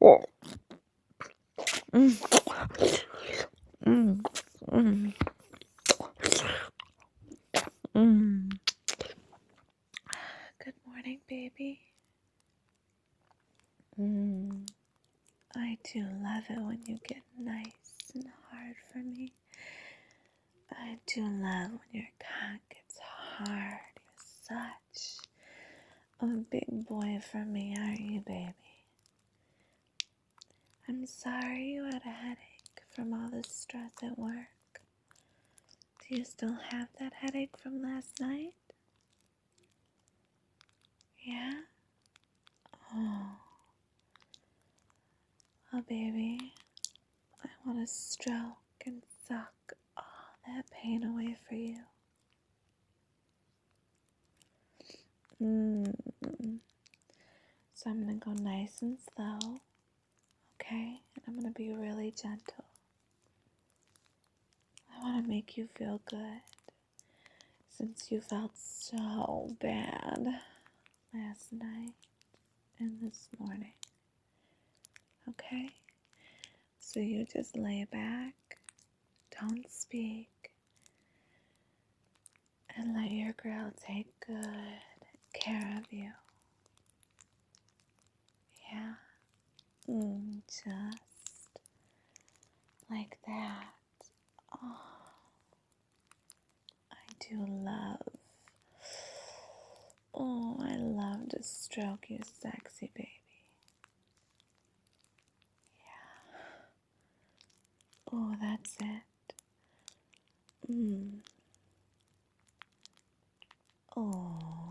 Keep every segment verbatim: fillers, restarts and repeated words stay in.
Mm. Mm. Mm. Mm. Good morning, baby. Mm. I do love it when you get nice and hard for me. I do love when your cock gets hard. You're such a big boy for me, aren't you, baby? I'm sorry you had a headache from all the stress at work. Do you still have that headache from last night? Yeah? Oh. Oh, baby. I want to stroke and suck all that pain away for you. Mm. So I'm going to go nice and slow, okay? And I'm going to be really gentle. I want to make you feel good since you felt so bad last night and this morning, okay? So you just lay back, don't speak, and let your girl take good care of you. Yeah? Mm, just like that. Oh, I do love, oh, I love to stroke you, sexy baby. Yeah. Oh, that's it. Mm. Oh.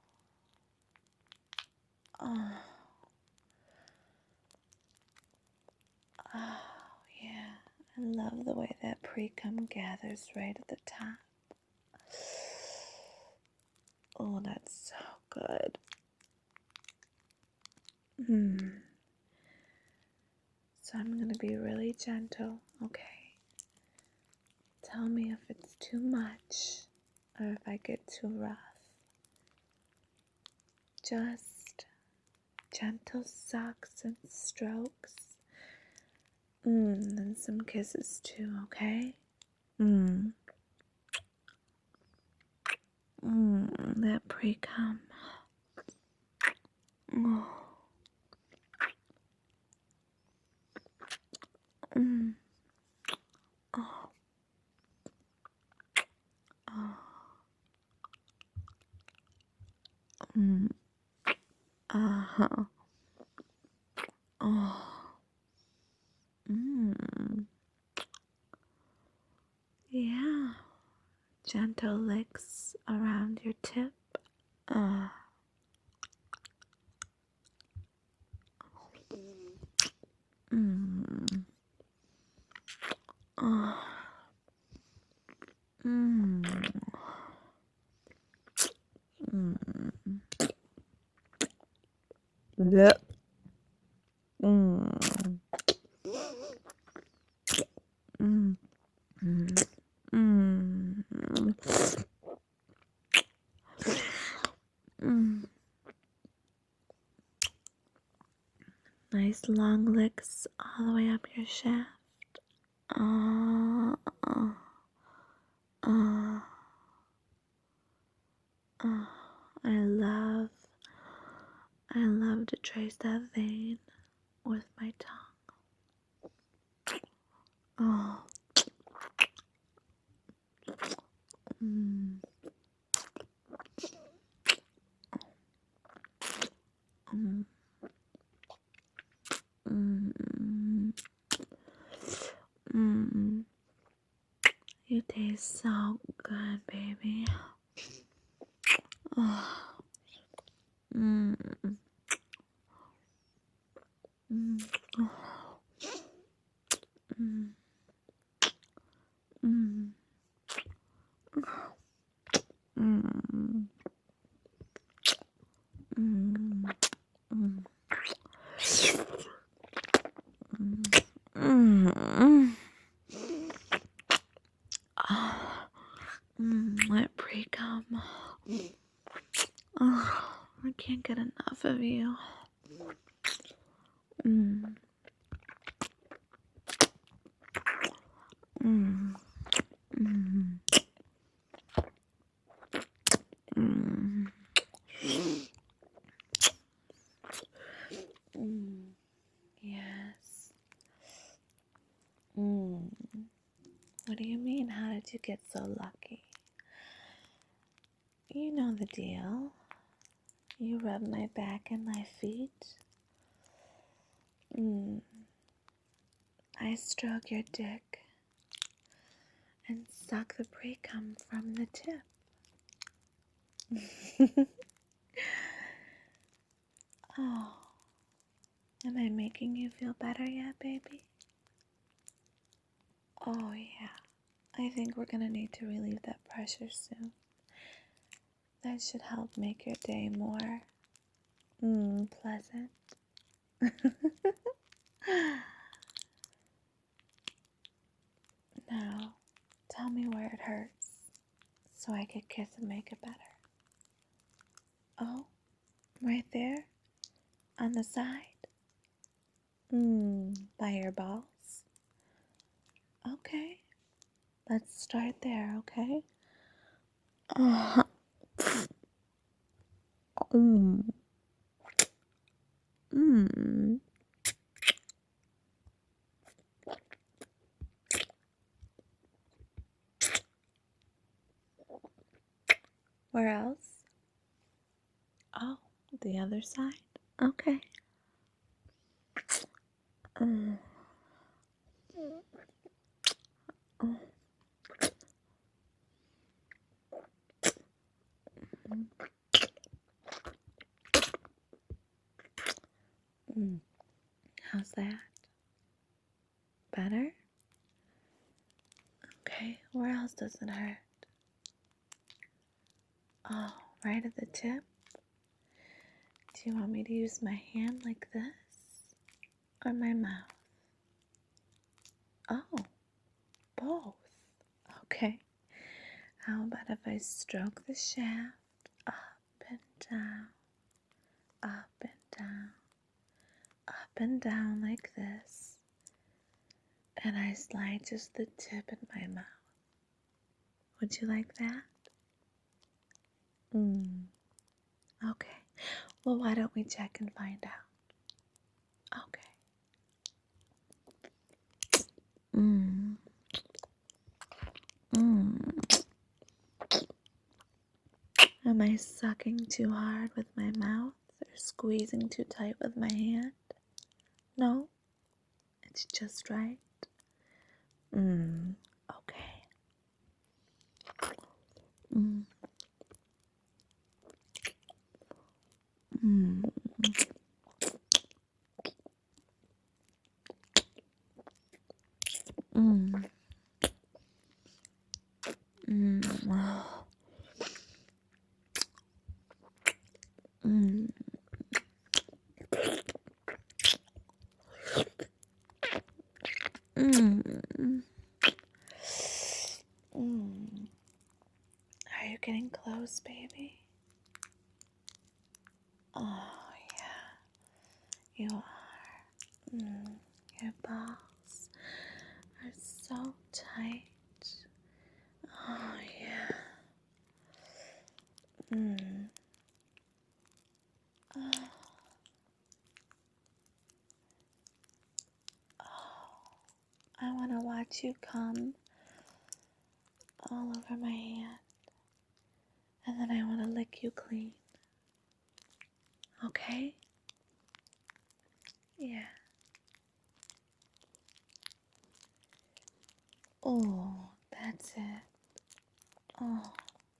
Oh. Oh, yeah. I love the way that pre-cum gathers right at the top. Oh, that's so good. Hmm. So I'm going to be really gentle, okay? Tell me if it's too much or if I get too rough. Just gentle sucks and strokes. Mmm, and some kisses too, okay? Mmm. Mmm, that pre-cum. Oh. Mmm. Oh. Oh. Mmm. Uh-huh. Oh. Mmm. Yeah. Gentle licks around your tip. Uh. Mmm. Oh. Mmm. Mmm. Yep. Mmm. Mmm. Mmm. Mmm. Mmm. Nice long licks all the way up your shaft. Oh, oh, oh, oh. I love, I love to trace that vein with my tongue. Oh. Mm. Mm. Mm. Mm. You taste so good, baby. Oh. Mm. Mm. Mm. Mm. Mm. Mm. Mm. Mm. Oh. Mm. That pre-cum. Oh, I can't get enough of you. Mm. do you mean? How did you get so lucky? You know the deal. You rub my back and my feet. Mm. I stroke your dick and suck the pre-cum from the tip. Oh, am I making you feel better yet, baby? Oh, yeah. I think we're gonna need to relieve that pressure soon. That should help make your day more mm, pleasant. Now, tell me where it hurts so I could kiss and make it better. Oh, right there? On the side? Mmm, by your balls? Okay, let's start there, okay? Uh, mm, mm. Where else? Oh, the other side? Okay. Mm. Mm. Mm. How's that? Better? Okay, where else does it hurt? Oh, right at the tip? Do you want me to use my hand like this? Or my mouth? Oh, both. Okay. How about if I stroke the shaft up and down, up and down, up and down like this, and I slide just the tip in my mouth? Would you like that? Mm. Okay. Well, why don't we check and find out? Okay. Mm. Mm. Am I sucking too hard with my mouth or squeezing too tight with my hand? No? It's just right? Mm. Okay. Mm. Mm. Mm. Mm. Mm. Mm. Mm. Are you getting close, baby? Oh, yeah. You are. Mm. Your balls are so tight. Oh, yeah. Mm. Oh. Oh. I want to watch you come all over my hand. And then I want to lick you clean. Okay? Yeah. Oh, that's it. Oh,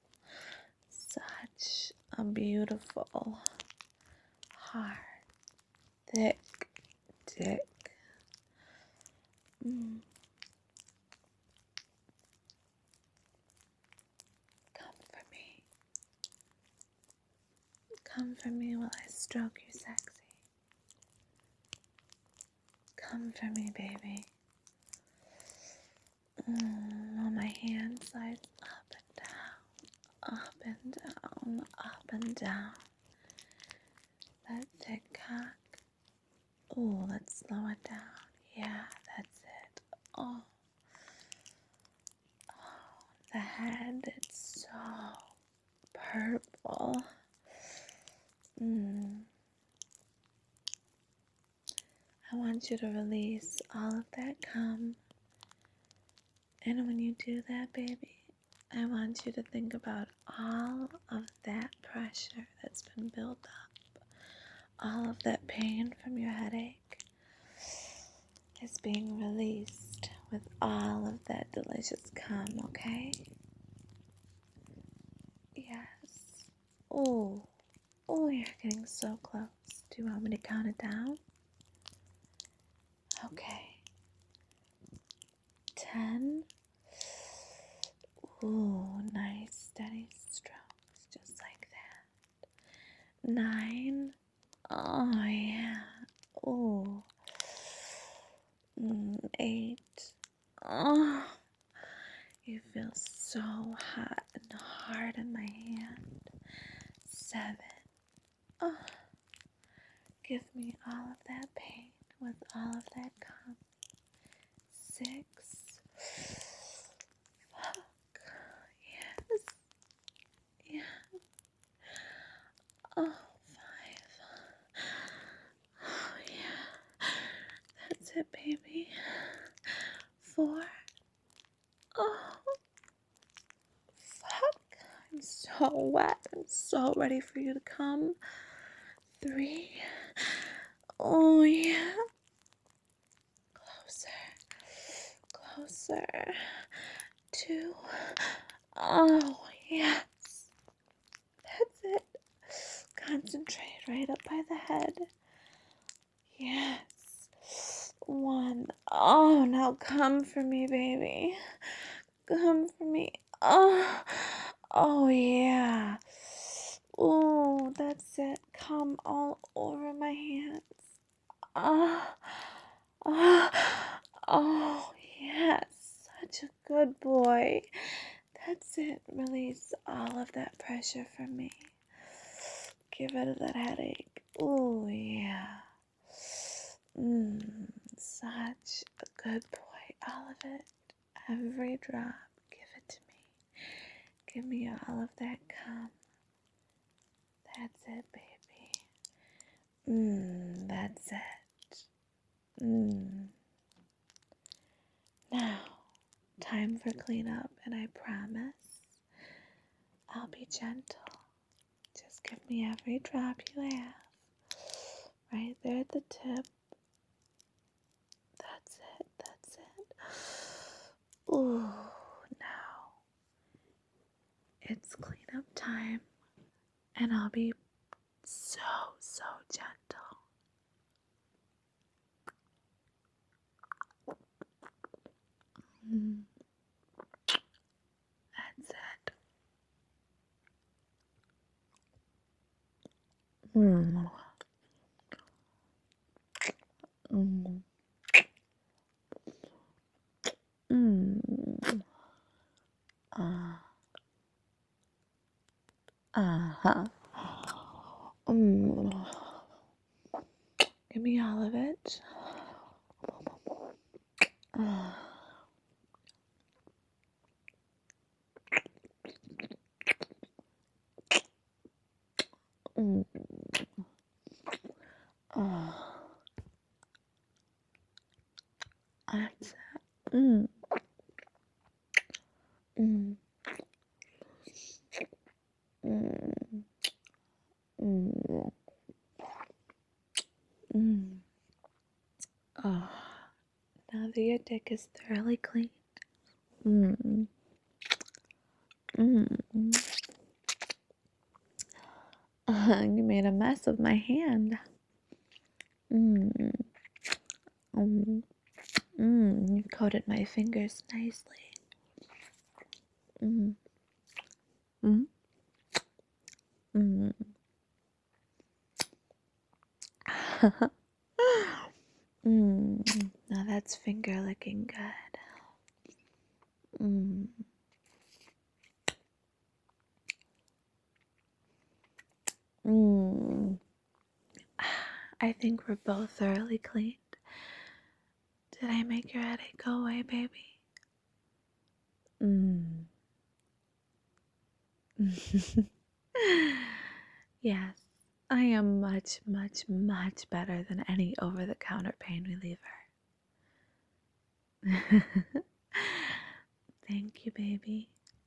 such a beautiful, hard, thick dick. Mm. Come for me. Come for me while I stroke you sexy. Come for me, baby. Mm, while my hand slides up and down, up and down, up and down. That thick cock. Oh, let's slow it down. Yeah, that's it. Oh, oh, the head, it's so purple. Mm. I want you to release all of that cum And when you do that, baby, I want you to think about all of that pressure that's been built up, all of that pain from your headache is being released with all of that delicious cum, okay? Yes. Oh, oh, you're getting so close. Do you want me to count it down? Okay. Ten. Ooh, nice, steady strokes, just like that. Nine. Oh, yeah. Ooh. Mm, eight. Oh, you feel so hot and hard in my hand. Seven. Oh, give me all of that pain with all of that cum. Six. Fuck. Yes. Yeah. Oh, five. Oh, yeah. That's it, baby. Four. Oh, fuck. I'm so wet. I'm so ready for you to come. Three. Oh, yeah. Closer. Closer. Two. Oh, yes. That's it. Concentrate right up by the head. Yes. One. Oh, now come for me, baby. Come for me. Oh, oh yeah. Oh, that's it. Come all over my hands. Ah, oh, oh, yes. Such a good boy. That's it. Release all of that pressure from me. Get rid of that headache. Oh, yeah. Mmm, such a good boy. All of it. Every drop. Give it to me. Give me all of that cum. That's it, baby. Mmm, that's it. Mmm. Now, time for cleanup, and I promise I'll be gentle. Just give me every drop you have. Right there at the tip. That's it, that's it. Ooh, now it's cleanup time, and I'll be so, so gentle. Mm, that's it. Mm. Mm. Mm. Uh. Uh-huh. Mm. Give me all of it. Uh. Mm. Uh. That's it. Mm. Mm. Mm. Mm. Mm. Oh. Now that your dick is thoroughly clean. Mm. Mm. Uh, you made a mess of my hand. Mm. Mm. Mm. You coated my fingers nicely. Mm. Mm. Mm. Mm. Now that's finger licking good. Mm. Mm. I think we're both thoroughly cleaned. Did I make your headache go away, baby? Mm. Yes, I am much, much, much better than any over-the-counter pain reliever. Thank you, baby.